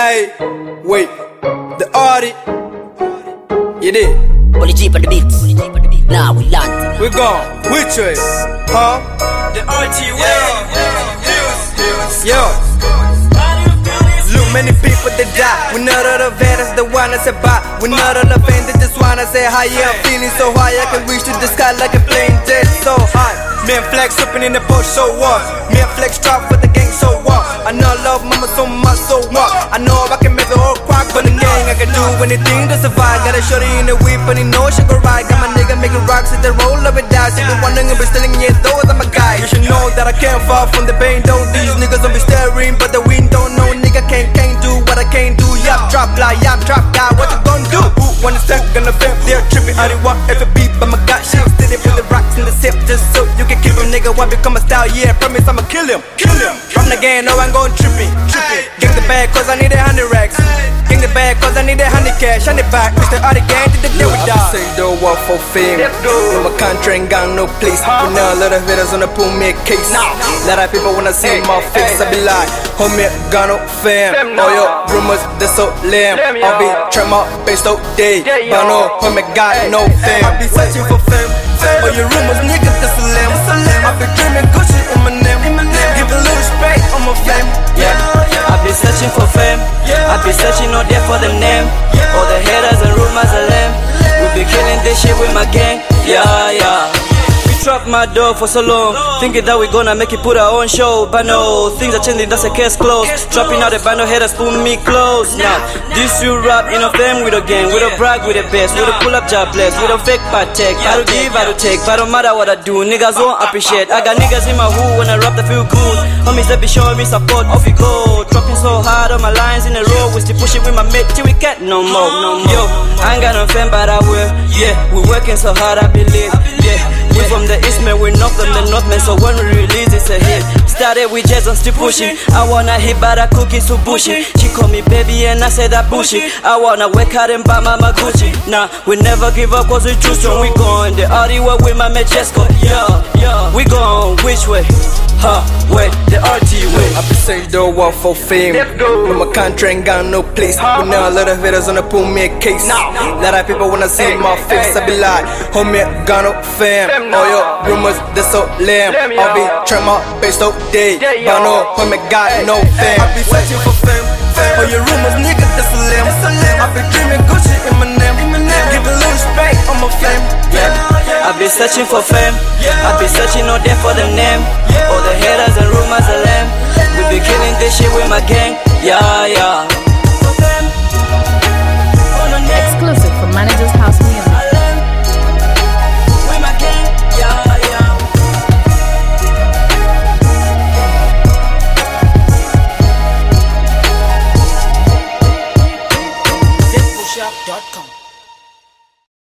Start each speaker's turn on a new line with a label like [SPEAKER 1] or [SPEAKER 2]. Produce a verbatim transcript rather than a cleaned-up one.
[SPEAKER 1] Hey, wait, the audit. You did.
[SPEAKER 2] Bully Jeep on the beat. Now we land.
[SPEAKER 1] We gone. Which way? Huh?
[SPEAKER 3] The R T way.
[SPEAKER 1] Yo. Look, many people that die. We not all the veterans, the one that said bye. We not all the fans that just wanna say hi. Yeah, I'm feeling so high, I can reach to the sky like a plane jet so high. Me and Flex slipping in the bush, so what? Me and Flex drop for the gang, so what? I know I love mama so much, so what? I know I can make the whole crack for the gang. I can do anything to survive. Got a shorty in the whip and he knows she can ride. Got my nigga making rocks at the roll of it down. She been wondering if I'm still in yeah, those I'm a guy. You should know that I can't fall from the pain. Though these niggas don't be staring, but the wind don't know. Nigga can't can't do what I can't do. Yup, drop lie, yup, drop guy. What you gonna do? Who wanna step gonna flip? They're tripping. I didn't want every beat, but my God, shit steady with the rocks in the sip just so you can keep him. Nigga want become a style, yeah. Promise I'ma kill him, kill him. From the game, no I'm going tripping, tripping. Gang the bag cause I need a hundred racks. Gang the bag cause I need a hundred cash. Hundred back, Mister Adi gang to the deal with that. Say the war for fame. In my country ain't got no place. We know a lot of hitters on the pull me a case. Lot of people wanna see my face. I be like, homie, got no fam. All your rumors, they so lame. I'll be trying my best all day. But no, homie, got no fam. I be searching for fame. All your rumors, niggas, that's a lamb. I be dreaming good shit in my name. Give a little respect on my flame.
[SPEAKER 3] Yeah, I be searching for fame. I be searching out there for the name. All the haters and rumors are lame. We be killing this shit with my gang. Yeah, yeah. Trap my dog for so long, thinking that we gonna make it put our own show. But no, things are changing, that's a case closed. Dropping out the band, no haters pull me close. Now, this you rap in a fame with a gang, with a brag, with a best, with a pull up jobless, with a fake part tech. I don't give, I don't take, but don't matter what I do, niggas won't appreciate. I got niggas in my hood when I rap, they feel good. Homies that be showing me support, off we go. Dropping so hard on my lines in a row, we still pushing with my mate till we get no more, no more. Yo, I ain't got no fame, but I will. Yeah, we working so hard, I believe. Yeah, we from the east, man, we knock them the north, man. So when we release, it's a hit. Started with jazz, I'm still pushing. I wanna hit, but I cook it too bushy. She call me baby, and I say that bullshit. I wanna work hard and buy my Gucci. Nah, we never give up, cause we too strong. We going the Audi way with my Majesco. Yeah, yeah. We going which way? Huh, wait, the R T way.
[SPEAKER 1] I be saying the war for fame. When my country ain't got no place. We know a lot of haters wanna pull me a case. Lot of people wanna see my face. I be like, homie, got no fam. All your rumors, they so lame. I'll be trying my best all day. But no, homie, got no fam. I be searching for fame. All your rumors, niggas, that's a lamb. I be dreaming good shit in my name. Give a little respect on my flame.
[SPEAKER 3] Yeah, I be searching for fame. I be searching out there for the name. All the haters and rumors are lame. We be killing this shit with my gang. Yeah, yeah.